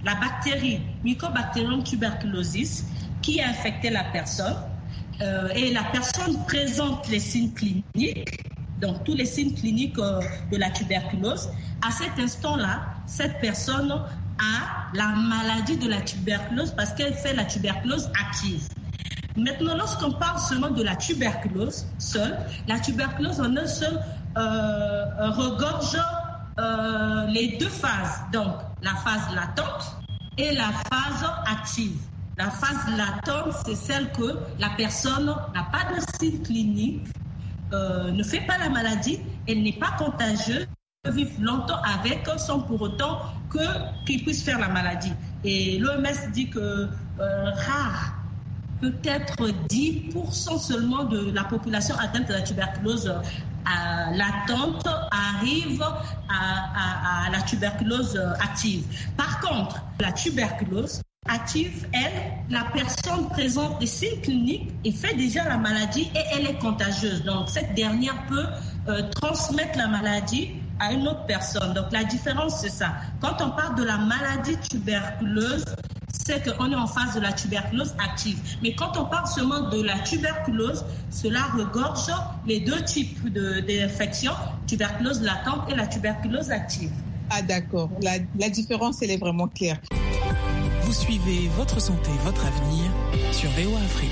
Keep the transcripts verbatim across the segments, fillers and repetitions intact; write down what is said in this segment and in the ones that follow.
la bactérie Mycobacterium tuberculosis qui a infecté la personne euh, et la personne présente les signes cliniques, donc tous les signes cliniques euh, de la tuberculose. À cet instant-là, cette personne a la maladie de la tuberculose parce qu'elle fait la tuberculose active. Maintenant, lorsqu'on parle seulement de la tuberculose seule, la tuberculose en un seul euh, regorge euh, les deux phases, donc la phase latente et la phase active. La phase latente, c'est celle que la personne n'a pas de signes cliniques, euh, ne fait pas la maladie, elle n'est pas contagieuse, peut vivre longtemps avec sans pour autant que, qu'il puisse faire la maladie. Et l'O M S dit que euh, rare, peut-être dix pour cent seulement de la population atteinte de la tuberculose euh, latente arrive à, à, à la tuberculose active. Par contre, la tuberculose active, elle, la personne présente des signes cliniques et fait déjà la maladie et elle est contagieuse. Donc, cette dernière peut euh, transmettre la maladie à une autre personne. Donc, la différence, c'est ça. Quand on parle de la maladie tuberculeuse, c'est qu'on est en phase de la tuberculose active. Mais quand on parle seulement de la tuberculose, cela regorge les deux types de, d'infections, tuberculose latente et la tuberculose active. Ah d'accord, la, la différence, elle est vraiment claire. Vous suivez Votre Santé, Votre Avenir sur V O A Afrique.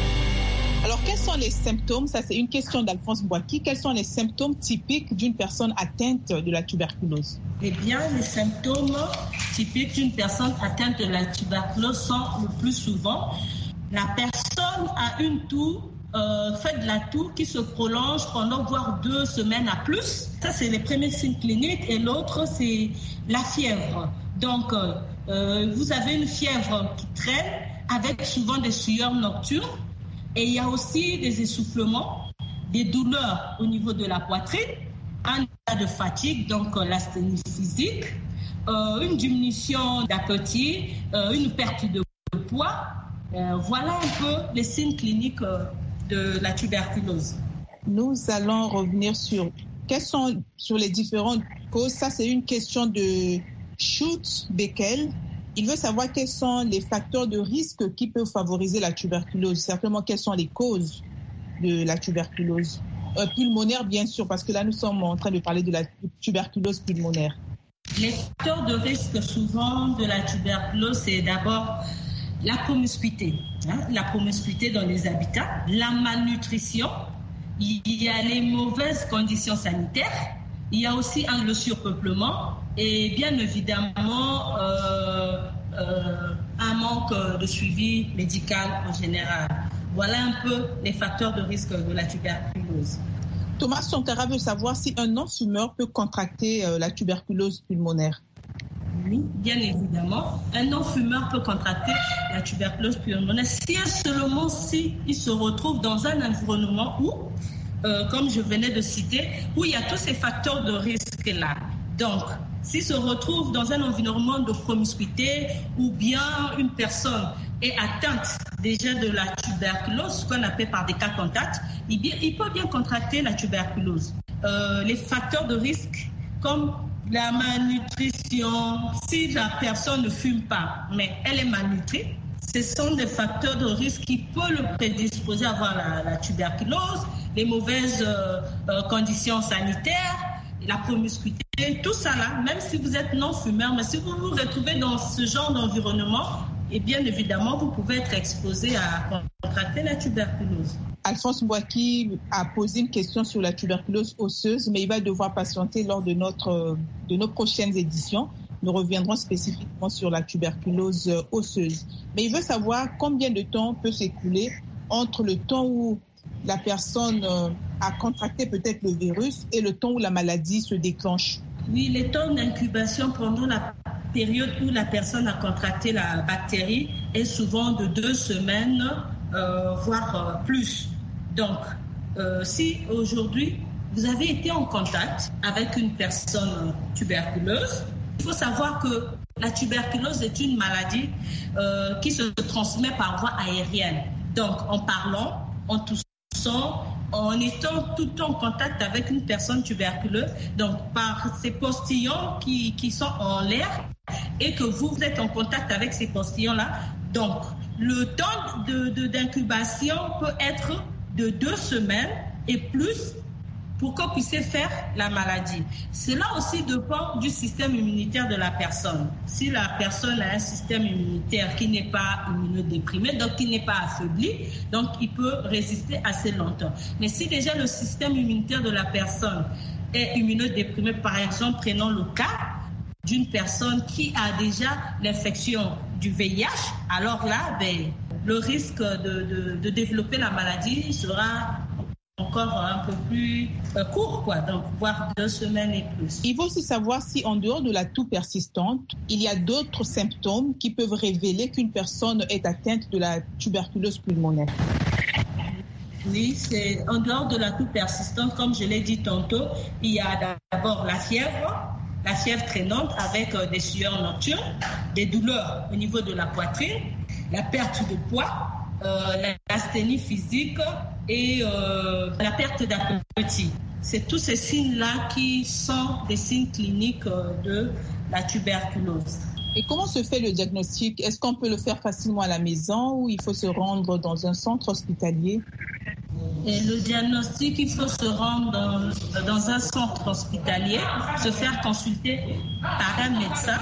Alors, quels sont les symptômes? Ça, c'est une question d'Alphonse Boaki. Quels sont les symptômes typiques d'une personne atteinte de la tuberculose? Eh bien, les symptômes typiques d'une personne atteinte de la tuberculose sont le plus souvent la personne a une toux, euh, fait de la toux qui se prolonge pendant voire deux semaines à plus. Ça, c'est les premiers signes cliniques. Et l'autre, c'est la fièvre. Donc, euh, vous avez une fièvre qui traîne avec souvent des sueurs nocturnes. Et il y a aussi des essoufflements, des douleurs au niveau de la poitrine, un état de fatigue, donc euh, l'asthénie physique, euh, une diminution d'appétit, euh, une perte de poids. Euh, voilà un peu les signes cliniques euh, de la tuberculose. Nous allons revenir sur quelles sont sur les différentes causes. Ça, c'est une question de Schultz-Beckel. Il veut savoir quels sont les facteurs de risque qui peuvent favoriser la tuberculose. Certainement, quelles sont les causes de la tuberculose euh, pulmonaire, bien sûr, parce que là, nous sommes en train de parler de la tuberculose pulmonaire. Les facteurs de risque souvent de la tuberculose, c'est d'abord la promiscuité, hein, la promiscuité dans les habitats, la malnutrition, il y a les mauvaises conditions sanitaires, il y a aussi hein, le surpeuplement et bien évidemment euh, euh, un manque de suivi médical en général. Voilà un peu les facteurs de risque de la tuberculose. Thomas Sontara veut savoir si un non-fumeur peut contracter euh, la tuberculose pulmonaire. Oui, bien évidemment. Un non-fumeur peut contracter la tuberculose pulmonaire si et seulement si il se retrouve dans un environnement où, euh, comme je venais de citer, où il y a tous ces facteurs de risque-là. Donc, s'il se retrouve dans un environnement de promiscuité ou bien une personne est atteinte déjà de la tuberculose, ce qu'on appelle par des cas contacts, il, bien, il peut bien contracter la tuberculose. Euh, les facteurs de risque, comme la malnutrition, si la personne ne fume pas, mais elle est malnutrie, ce sont des facteurs de risque qui peuvent le prédisposer à avoir la, la tuberculose, les mauvaises euh, euh, conditions sanitaires, la promiscuité, tout ça là, même si vous êtes non-fumeur, mais si vous vous retrouvez dans ce genre d'environnement, et bien évidemment, vous pouvez être exposé à contracter la tuberculose. Alphonse Boaki a posé une question sur la tuberculose osseuse, mais il va devoir patienter lors de, notre, de nos prochaines éditions. Nous reviendrons spécifiquement sur la tuberculose osseuse. Mais il veut savoir combien de temps peut s'écouler entre le temps où la personne a contracté peut-être le virus et le temps où la maladie se déclenche. Oui, les temps d'incubation pendant la période où la personne a contracté la bactérie est souvent de deux semaines, euh, voire euh, plus. Donc, euh, si aujourd'hui, vous avez été en contact avec une personne tuberculeuse, il faut savoir que la tuberculose est une maladie euh, qui se transmet par voie aérienne. Donc, en parlant, en toussant en étant tout le temps en contact avec une personne tuberculeuse, donc par ces postillons qui, qui sont en l'air, et que vous êtes en contact avec ces postillons-là. Donc, le temps de, de, d'incubation peut être de deux semaines et plus pour qu'on puisse faire la maladie. Cela aussi dépend du système immunitaire de la personne. Si la personne a un système immunitaire qui n'est pas immunodéprimé, donc qui n'est pas affaibli, donc il peut résister assez longtemps. Mais si déjà le système immunitaire de la personne est immunodéprimé, par exemple, prenons le cas d'une personne qui a déjà l'infection du V I H, alors là, ben, le risque de, de, de développer la maladie sera encore un peu plus euh, court, quoi, donc voire deux semaines et plus. Il faut aussi savoir si, en dehors de la toux persistante, il y a d'autres symptômes qui peuvent révéler qu'une personne est atteinte de la tuberculose pulmonaire. Oui, c'est en dehors de la toux persistante, comme je l'ai dit tantôt, il y a d'abord la fièvre, la fièvre traînante avec euh, des sueurs nocturnes, des douleurs au niveau de la poitrine, la perte de poids, euh, l'asthénie physique et euh, la perte d'appétit. C'est tous ces signes-là qui sont des signes cliniques euh, de la tuberculose. Et comment se fait le diagnostic? Est-ce qu'on peut le faire facilement à la maison ou il faut se rendre dans un centre hospitalier? Et le diagnostic, il faut se rendre dans, dans un centre hospitalier, se faire consulter par un médecin.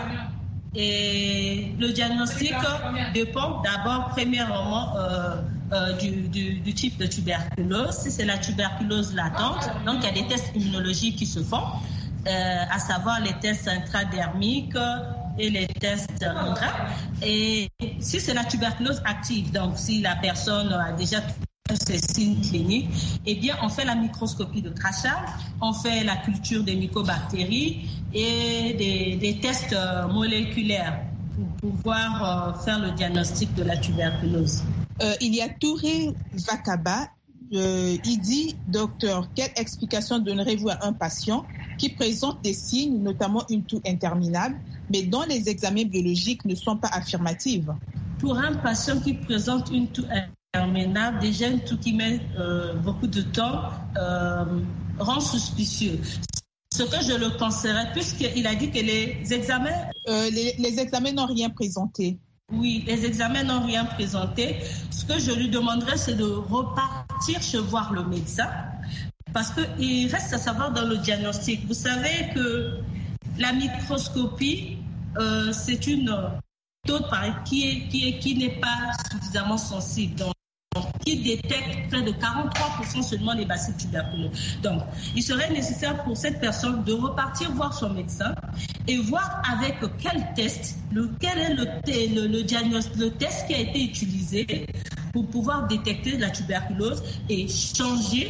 Et le diagnostic dépend d'abord, premièrement, euh, euh, du, du, du type de tuberculose. Si c'est la tuberculose latente, donc il y a des tests immunologiques qui se font, euh, à savoir les tests intradermiques et les tests intra. Et si c'est la tuberculose active, donc si la personne a déjà tous ces signes cliniques, eh bien, on fait la microscopie de crachat, on fait la culture des mycobactéries et des, des tests moléculaires pour pouvoir euh, faire le diagnostic de la tuberculose. Euh, il y a Touré Vakaba. Euh, il dit, docteur, quelle explication donnerez-vous à un patient qui présente des signes, notamment une toux interminable, mais dont les examens biologiques ne sont pas affirmatifs? Pour un patient qui présente une toux interminable, déjà une toux qui met euh, beaucoup de temps, euh, rend suspicieux. Ce que je le conseillerais, puisqu'il a dit que les examens... Euh, les, les examens n'ont rien présenté. Oui, les examens n'ont rien présenté. Ce que je lui demanderais, c'est de repartir chez voir le médecin, parce qu'il reste à savoir dans le diagnostic. Vous savez que la microscopie, euh, c'est une méthode qui, est, qui, est, qui n'est pas suffisamment sensible. Donc, qui détecte près de quarante-trois pour cent seulement les bacilles tuberculeuses. Donc, il serait nécessaire pour cette personne de repartir voir son médecin et voir avec quel test, le, quel est le, le, le diagnostic, le test qui a été utilisé pour pouvoir détecter la tuberculose et changer,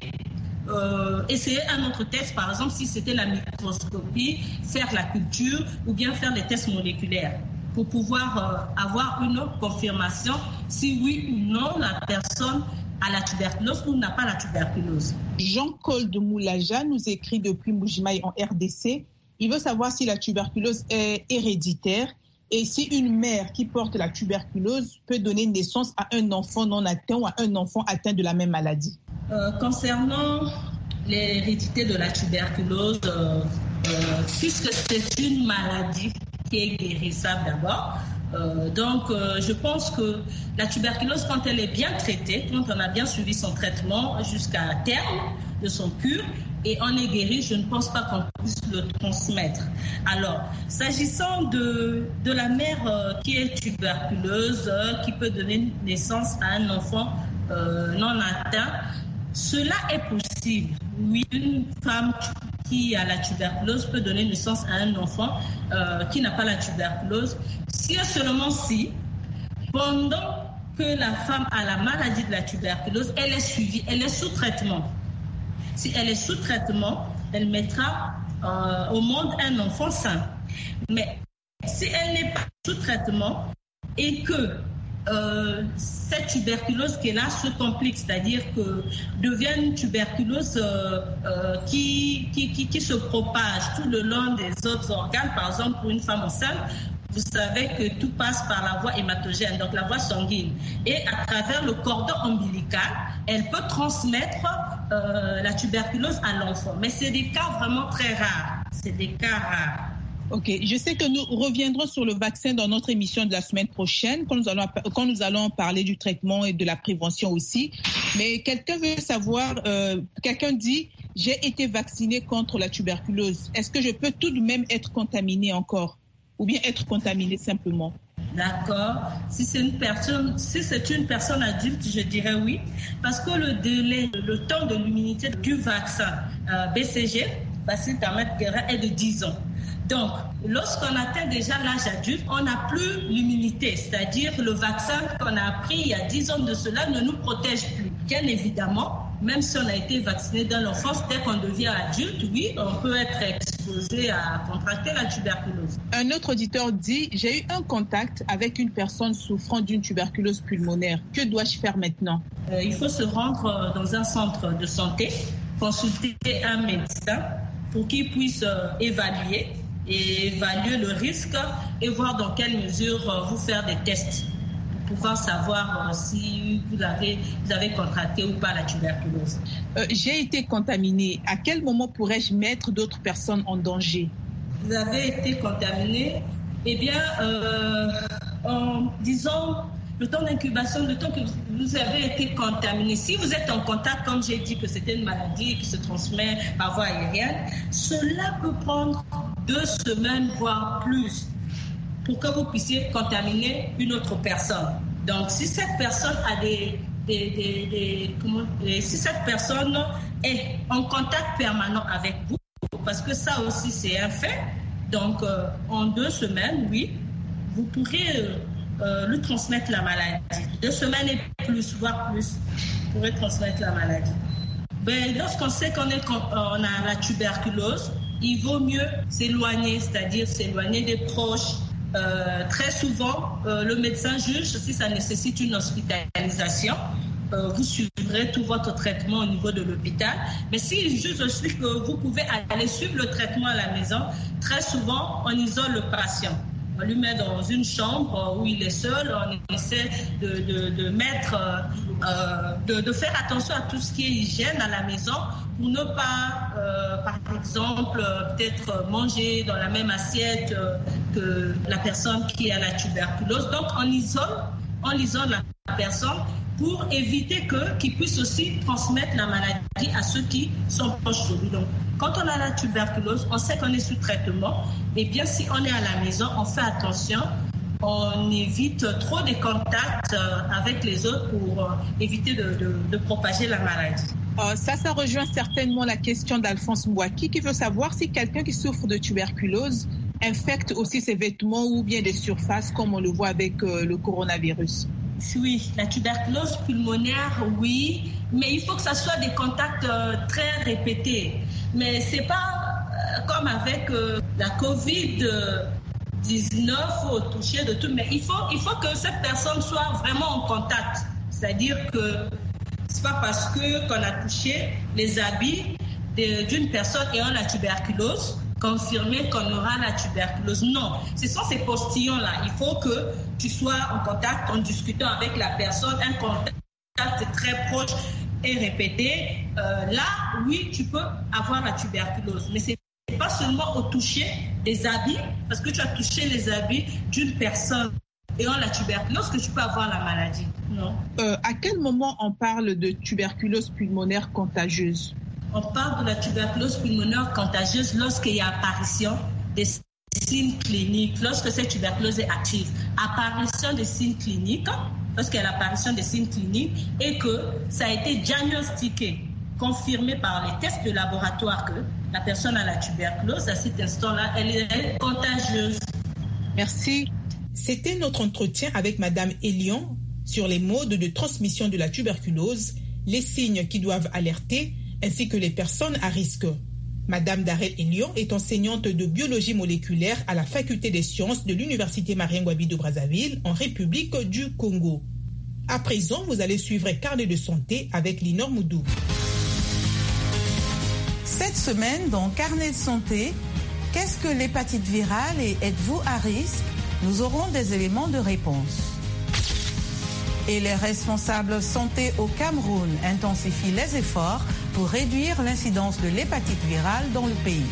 euh, essayer un autre test, par exemple, si c'était la microscopie, faire la culture ou bien faire des tests moléculaires, pour pouvoir euh, avoir une confirmation si oui ou non la personne a la tuberculose ou n'a pas la tuberculose. Jean-Claude de Moulaja nous écrit depuis Mbujimaï en R D C. Il veut savoir si la tuberculose est héréditaire et si une mère qui porte la tuberculose peut donner naissance à un enfant non atteint ou à un enfant atteint de la même maladie. Euh, concernant l'hérédité de la tuberculose, euh, euh, puisque c'est une maladie qui est guérissable d'abord. Euh, donc, euh, je pense que la tuberculose, quand elle est bien traitée, quand on a bien suivi son traitement jusqu'à terme de son cure et on est guéri, je ne pense pas qu'on puisse le transmettre. Alors, s'agissant de, de la mère euh, qui est tuberculeuse, euh, qui peut donner naissance à un enfant euh, non atteint, cela est possible. Oui, une femme qui a la tuberculose peut donner naissance à un enfant euh, qui n'a pas la tuberculose, si et seulement si, pendant que la femme a la maladie de la tuberculose, elle est suivie, elle est sous traitement. Si elle est sous traitement, elle mettra euh, au monde un enfant sain. Mais si elle n'est pas sous traitement et que Euh, cette tuberculose qui est là se complique, c'est-à-dire que devient une tuberculose euh, euh, qui, qui, qui, qui se propage tout le long des autres organes. Par exemple, pour une femme enceinte, vous savez que tout passe par la voie hématogène, donc la voie sanguine. Et à travers le cordon ombilical, elle peut transmettre euh, la tuberculose à l'enfant. Mais c'est des cas vraiment très rares. C'est des cas rares. Ok, je sais que nous reviendrons sur le vaccin dans notre émission de la semaine prochaine, quand nous allons, quand nous allons parler du traitement et de la prévention aussi. Mais quelqu'un veut savoir, euh, quelqu'un dit, j'ai été vacciné contre la tuberculose. Est-ce que je peux tout de même être contaminé encore ou bien être contaminé simplement? D'accord. Si c'est une personne, si c'est une personne adulte, je dirais oui, parce que le délai, le temps de l'immunité du vaccin euh, B C G, bacille thermette guérin, est de dix ans. Donc, lorsqu'on atteint déjà l'âge adulte, on n'a plus l'immunité, c'est-à-dire le vaccin qu'on a pris il y a dix ans de cela ne nous protège plus. Bien évidemment, même si on a été vacciné dans l'enfance, dès qu'on devient adulte, oui, on peut être exposé à contracter la tuberculose. Un autre auditeur dit, j'ai eu un contact avec une personne souffrant d'une tuberculose pulmonaire. Que dois-je faire maintenant? euh, Il faut se rendre dans un centre de santé, consulter un médecin pour qu'il puisse euh, évaluer et évaluer le risque et voir dans quelle mesure euh, vous faire des tests pour pouvoir savoir euh, si vous avez, vous avez contracté ou pas la tuberculose. Euh, j'ai été contaminé. À quel moment pourrais-je mettre d'autres personnes en danger? Vous avez été contaminé, eh bien, euh, en disant le temps d'incubation, le temps que vous avez été contaminé. Si vous êtes en contact, comme j'ai dit que c'était une maladie qui se transmet par voie aérienne, cela peut prendre deux semaines, voire plus, pour que vous puissiez contaminer une autre personne. Donc, si cette personne a des, des, des, des, comment, des si cette personne est en contact permanent avec vous, parce que ça aussi c'est un fait, donc euh, en deux semaines, oui, vous pourrez euh, euh, lui transmettre la maladie. Deux semaines et plus, voire plus, vous pourrez transmettre la maladie. Ben, lorsqu'on sait qu'on est, on a la tuberculose, il vaut mieux s'éloigner, c'est-à-dire s'éloigner des proches. Euh, très souvent, euh, le médecin juge si ça nécessite une hospitalisation. Euh, vous suivrez tout votre traitement au niveau de l'hôpital. Mais s'il juge aussi que vous pouvez aller suivre le traitement à la maison, très souvent, on isole le patient. On lui met dans une chambre où il est seul. On essaie de, de, de mettre, euh, de, de faire attention à tout ce qui est hygiène à la maison pour ne pas, euh, par exemple, peut-être manger dans la même assiette euh, que la personne qui a la tuberculose. Donc, on isole, on isole la personne pour éviter que, qu'il puisse aussi transmettre la maladie à ceux qui sont proches de lui. Donc, quand on a la tuberculose, on sait qu'on est sous traitement. Et bien, si on est à la maison, on fait attention. On évite trop de contacts avec les autres pour éviter de, de, de propager la maladie. Euh, ça, ça rejoint certainement la question d'Alphonse Mbouaki qui veut savoir si quelqu'un qui souffre de tuberculose infecte aussi ses vêtements ou bien des surfaces comme on le voit avec euh, le coronavirus. Oui, la tuberculose pulmonaire, oui, mais il faut que ça soit des contacts euh, très répétés. Mais c'est pas euh, comme avec euh, la covid dix-neuf au toucher de tout, mais il faut, il faut que cette personne soit vraiment en contact. C'est-à-dire que c'est pas parce que qu'on a touché les habits de, d'une personne ayant la tuberculose confirmer qu'on aura la tuberculose. Non, ce sont ces postillons-là. Il faut que tu sois en contact, en discutant avec la personne, un contact très proche et répété. Euh, là, oui, tu peux avoir la tuberculose. Mais c'est pas seulement au toucher des habits, parce que tu as touché les habits d'une personne ayant la tuberculose que tu peux avoir la maladie. Non. Euh, à quel moment on parle de tuberculose pulmonaire contagieuse? On parle de la tuberculose pulmonaire contagieuse lorsqu'il y a apparition des signes cliniques, lorsque cette tuberculose est active. Apparition des signes cliniques, lorsqu'il y a l'apparition des signes cliniques et que ça a été diagnostiqué, confirmé par les tests de laboratoire que la personne a la tuberculose, à cet instant-là, elle est contagieuse. Merci. C'était notre entretien avec Madame Elion sur les modes de transmission de la tuberculose, les signes qui doivent alerter, ainsi que les personnes à risque. Madame Darel Elion est enseignante de biologie moléculaire à la faculté des sciences de l'Université Marien-Ngouabi de Brazzaville en République du Congo. À présent, vous allez suivre Carnet de santé avec Linor Moudou. Cette semaine, dans Carnet de santé, qu'est-ce que l'hépatite virale et êtes-vous à risque? Nous aurons des éléments de réponse. Et les responsables santé au Cameroun intensifient les efforts pour réduire l'incidence de l'hépatite virale dans le pays.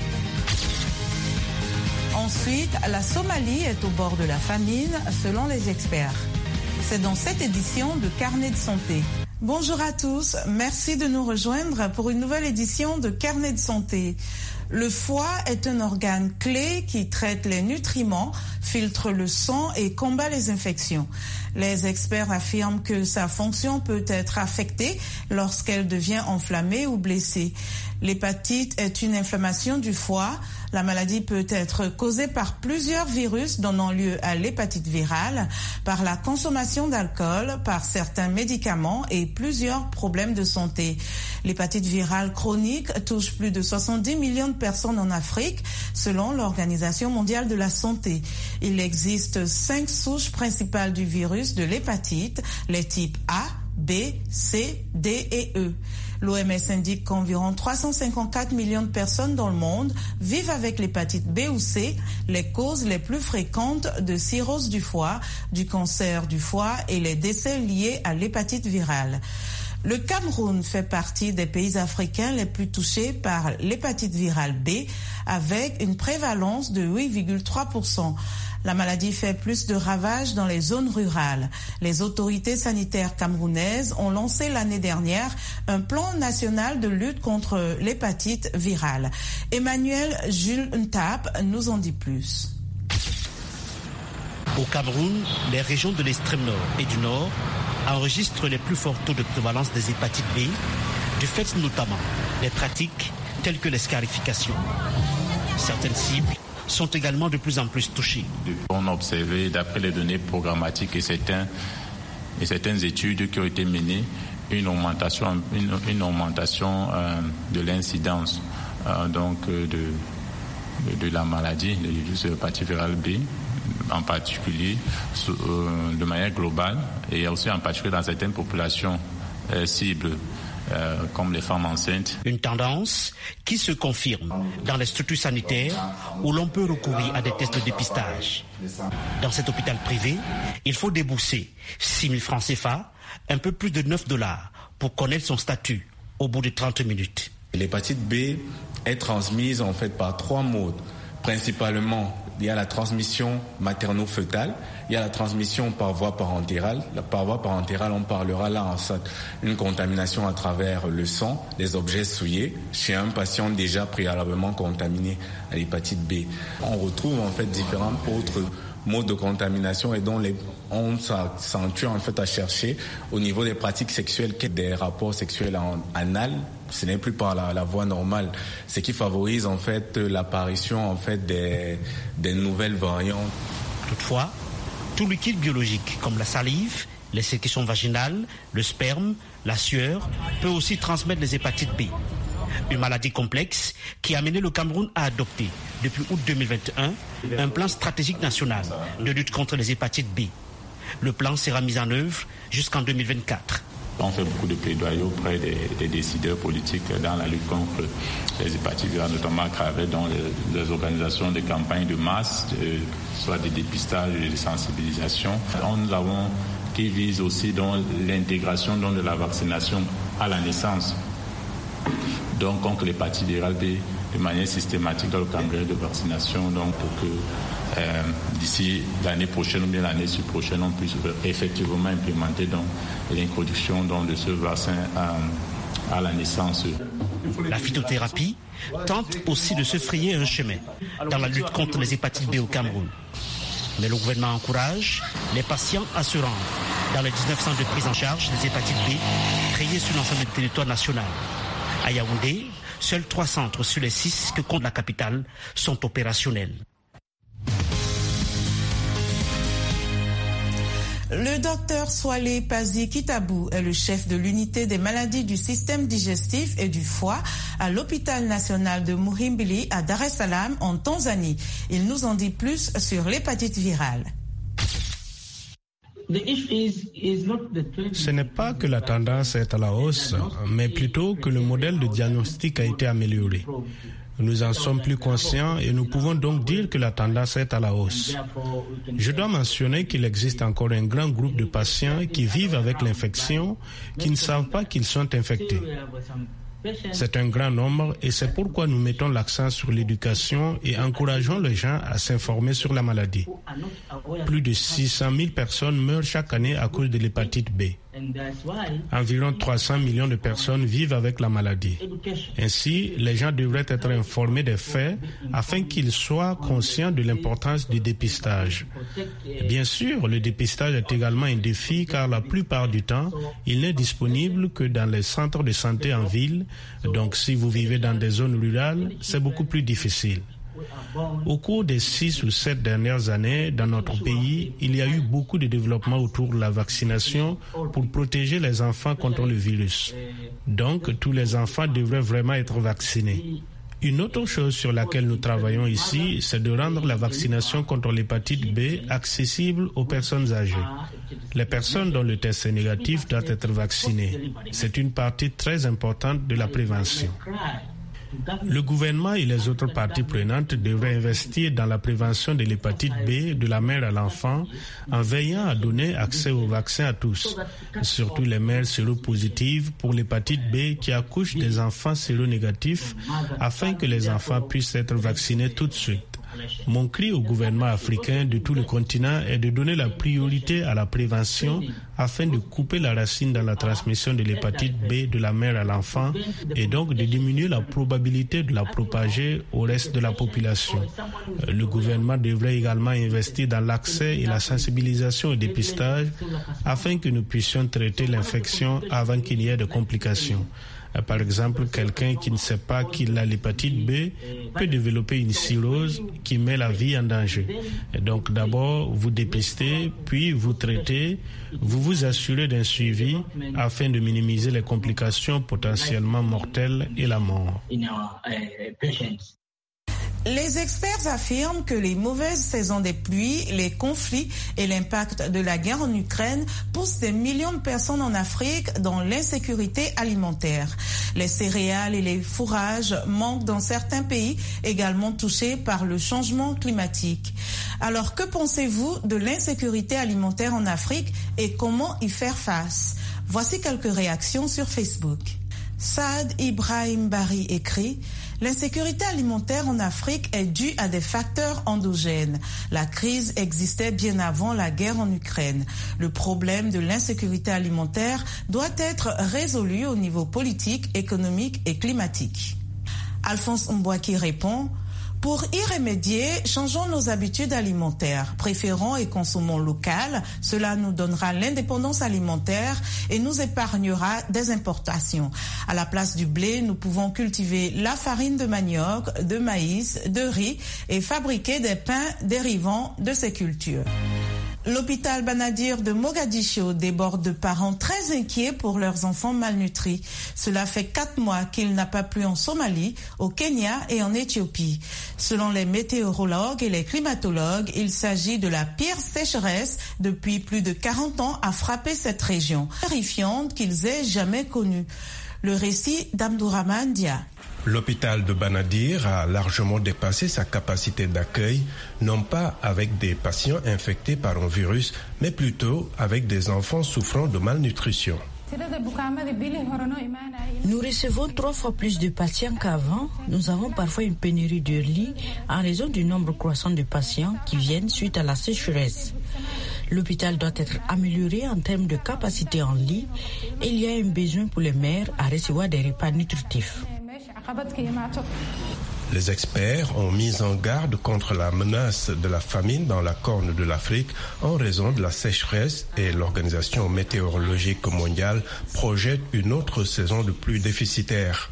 Ensuite, la Somalie est au bord de la famine, selon les experts. C'est dans cette édition de Carnet de santé. Bonjour à tous, merci de nous rejoindre pour une nouvelle édition de Carnet de santé. Le foie est un organe clé qui traite les nutriments, filtre le sang et combat les infections. Les experts affirment que sa fonction peut être affectée lorsqu'elle devient enflammée ou blessée. L'hépatite est une inflammation du foie. La maladie peut être causée par plusieurs virus donnant lieu à l'hépatite virale, par la consommation d'alcool, par certains médicaments et plusieurs problèmes de santé. L'hépatite virale chronique touche plus de soixante-dix millions de personnes en Afrique, selon l'Organisation mondiale de la santé. Il existe cinq souches principales du virus de l'hépatite, les types A, B, C, D et E. L'O M S indique qu'environ trois cent cinquante-quatre millions de personnes dans le monde vivent avec l'hépatite B ou C, les causes les plus fréquentes de cirrhose du foie, du cancer du foie et les décès liés à l'hépatite virale. Le Cameroun fait partie des pays africains les plus touchés par l'hépatite virale B, avec une prévalence de huit virgule trois pour cent. La maladie fait plus de ravages dans les zones rurales. Les autorités sanitaires camerounaises ont lancé l'année dernière un plan national de lutte contre l'hépatite virale. Emmanuel Jules Ntap nous en dit plus. Au Cameroun, les régions de l'extrême nord et du nord enregistrent les plus forts taux de prévalence des hépatites B, du fait notamment des pratiques telles que les scarifications. Certaines cibles sont également de plus en plus touchées. On a observé, d'après les données programmatiques et, certains, et certaines études qui ont été menées, une augmentation, une, une augmentation euh, de l'incidence euh, donc de, de, de la maladie, du virus de l'hépatite virale B, en particulier euh, de manière globale, et aussi en particulier dans certaines populations euh, cibles. Euh, comme les femmes enceintes. Une tendance qui se confirme dans les structures sanitaires où l'on peut recourir à des tests de dépistage. Dans cet hôpital privé, il faut débourser six mille francs C F A, un peu plus de neuf dollars, pour connaître son statut au bout de trente minutes. L'hépatite B est transmise en fait par trois modes. Principalement, il y a la transmission materno-fœtale, il y a la transmission par voie parentérale. La par voie parentérale, on parlera là en fait une contamination à travers le sang, les objets souillés, chez un patient déjà préalablement contaminé à l'hépatite B. On retrouve en fait différents autres modes de contamination et dont les, on s'accentue en fait à chercher au niveau des pratiques sexuelles, des rapports sexuels en anal. Ce n'est plus par la, la voie normale, ce qui favorise en fait l'apparition en fait des, des nouvelles variantes. Toutefois, tout liquide biologique comme la salive, les sécrétions vaginales, le sperme, la sueur peut aussi transmettre les hépatites B. Une maladie complexe qui a amené le Cameroun à adopter, depuis août deux mille vingt et un, un plan stratégique national de lutte contre les hépatites B. Le plan sera mis en œuvre jusqu'en deux mille vingt-quatre. On fait beaucoup de plaidoyer auprès des, des décideurs politiques dans la lutte contre les hépatites virales, notamment à travers dans les, les organisations de campagnes de masse, de, soit des dépistages et des sensibilisations. Nous avons qui vise aussi dans l'intégration dans de la vaccination à la naissance. Donc contre l'hépatite virale B de manière systématique dans le calendrier de vaccination, donc pour que euh, d'ici l'année prochaine ou bien l'année prochaine on puisse effectivement implémenter donc l'introduction donc, de ce vaccin à, à la naissance. La phytothérapie tente aussi de se frayer un chemin dans la lutte contre les hépatites B au Cameroun. Mais le gouvernement encourage les patients à se rendre dans les dix-neuf centres de prise en charge des hépatites B créés sur l'ensemble du territoire national. À Yaoundé, seuls trois centres sur les six que compte la capitale sont opérationnels. Le docteur Swale Pazi Kitabou est le chef de l'unité des maladies du système digestif et du foie à l'hôpital national de Muhimbili à Dar es Salaam en Tanzanie. Il nous en dit plus sur l'hépatite virale. Ce n'est pas que la tendance est à la hausse, mais plutôt que le modèle de diagnostic a été amélioré. Nous en sommes plus conscients et nous pouvons donc dire que la tendance est à la hausse. Je dois mentionner qu'il existe encore un grand groupe de patients qui vivent avec l'infection, qui ne savent pas qu'ils sont infectés. C'est un grand nombre et c'est pourquoi nous mettons l'accent sur l'éducation et encourageons les gens à s'informer sur la maladie. Plus de six cent mille personnes meurent chaque année à cause de l'hépatite B. Environ trois cents millions de personnes vivent avec la maladie. Ainsi, les gens devraient être informés des faits afin qu'ils soient conscients de l'importance du dépistage. Bien sûr, le dépistage est également un défi car la plupart du temps, il n'est disponible que dans les centres de santé en ville. Donc, si vous vivez dans des zones rurales, c'est beaucoup plus difficile. Au cours des six ou sept dernières années, dans notre pays, il y a eu beaucoup de développement autour de la vaccination pour protéger les enfants contre le virus. Donc, tous les enfants devraient vraiment être vaccinés. Une autre chose sur laquelle nous travaillons ici, c'est de rendre la vaccination contre l'hépatite B accessible aux personnes âgées. Les personnes dont le test est négatif doivent être vaccinées. C'est une partie très importante de la prévention. Le gouvernement et les autres parties prenantes devraient investir dans la prévention de l'hépatite B de la mère à l'enfant en veillant à donner accès au vaccin à tous, surtout les mères séropositives pour l'hépatite B qui accouchent des enfants séronégatifs afin que les enfants puissent être vaccinés tout de suite. Mon cri au gouvernement africain de tout le continent est de donner la priorité à la prévention afin de couper la racine dans la transmission de l'hépatite B de la mère à l'enfant et donc de diminuer la probabilité de la propager au reste de la population. Le gouvernement devrait également investir dans l'accès et la sensibilisation au dépistage afin que nous puissions traiter l'infection avant qu'il y ait de complications. Par exemple, quelqu'un qui ne sait pas qu'il a l'hépatite B peut développer une cirrhose qui met la vie en danger. Et donc d'abord, vous dépistez, puis vous traitez, vous vous assurez d'un suivi afin de minimiser les complications potentiellement mortelles et la mort. Les experts affirment que les mauvaises saisons des pluies, les conflits et l'impact de la guerre en Ukraine poussent des millions de personnes en Afrique dans l'insécurité alimentaire. Les céréales et les fourrages manquent dans certains pays également touchés par le changement climatique. Alors, que pensez-vous de l'insécurité alimentaire en Afrique et comment y faire face? Voici quelques réactions sur Facebook. Saad Ibrahim Bari écrit « L'insécurité alimentaire en Afrique est due à des facteurs endogènes. La crise existait bien avant la guerre en Ukraine. Le problème de l'insécurité alimentaire doit être résolu au niveau politique, économique et climatique. » Alphonse Mbouaki répond « Pour y remédier, changeons nos habitudes alimentaires. Préférons et consommons local. Cela nous donnera l'indépendance alimentaire et nous épargnera des importations. À la place du blé, nous pouvons cultiver la farine de manioc, de maïs, de riz et fabriquer des pains dérivant de ces cultures. » L'hôpital Banadir de Mogadiscio déborde de parents très inquiets pour leurs enfants malnutris. Cela fait quatre mois qu'il n'a pas plu en Somalie, au Kenya et en Éthiopie. Selon les météorologues et les climatologues, il s'agit de la pire sécheresse depuis plus de quarante ans à frapper cette région, terrifiante qu'ils aient jamais connue. Le récit d'Abdourahmane Dia. L'hôpital de Banadir a largement dépassé sa capacité d'accueil, non pas avec des patients infectés par un virus, mais plutôt avec des enfants souffrant de malnutrition. Nous recevons trois fois plus de patients qu'avant. Nous avons parfois une pénurie de lits en raison du nombre croissant de patients qui viennent suite à la sécheresse. L'hôpital doit être amélioré en termes de capacité en lits et il y a un besoin pour les mères à recevoir des repas nutritifs. Les experts ont mis en garde contre la menace de la famine dans la Corne de l'Afrique en raison de la sécheresse et l'Organisation météorologique mondiale projette une autre saison de pluie déficitaire.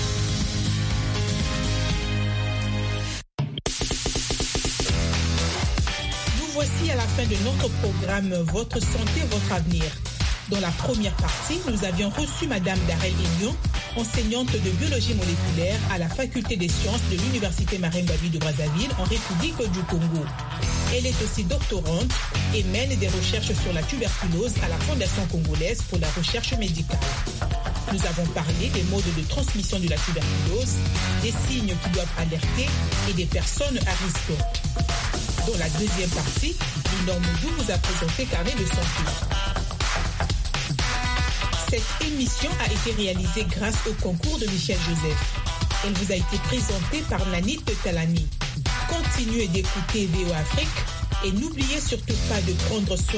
Nous voici à la fin de notre programme Votre santé, votre avenir. Dans la première partie, nous avions reçu Madame Darel Elion, enseignante de biologie moléculaire à la faculté des sciences de l'Université Marine-Babi de Brazzaville en République du Congo. Elle est aussi doctorante et mène des recherches sur la tuberculose à la Fondation congolaise pour la recherche médicale. Nous avons parlé des modes de transmission de la tuberculose, des signes qui doivent alerter et des personnes à risque. Dans la deuxième partie, Lina Moudou vous a présenté Carnet de santé. Cette émission a été réalisée grâce au concours de Michel Joseph. Elle vous a été présentée par Nanit Talani. Continuez d'écouter V O Afrique et n'oubliez surtout pas de prendre soin